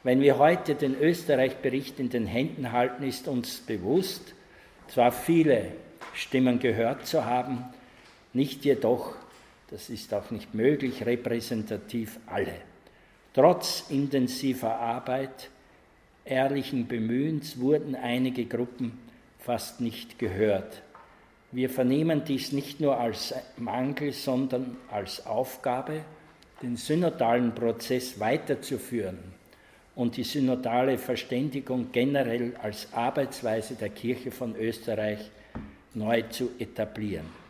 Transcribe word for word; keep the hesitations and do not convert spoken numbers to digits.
Wenn wir heute den Österreich-Bericht in den Händen halten, ist uns bewusst, zwar viele Stimmen gehört zu haben, nicht jedoch, das ist auch nicht möglich, repräsentativ alle. Trotz intensiver Arbeit, ehrlichen Bemühens wurden einige Gruppen fast nicht gehört. Wir vernehmen dies nicht nur als Mangel, sondern als Aufgabe, den synodalen Prozess weiterzuführen und die synodale Verständigung generell als Arbeitsweise der Kirche von Österreich neu zu etablieren.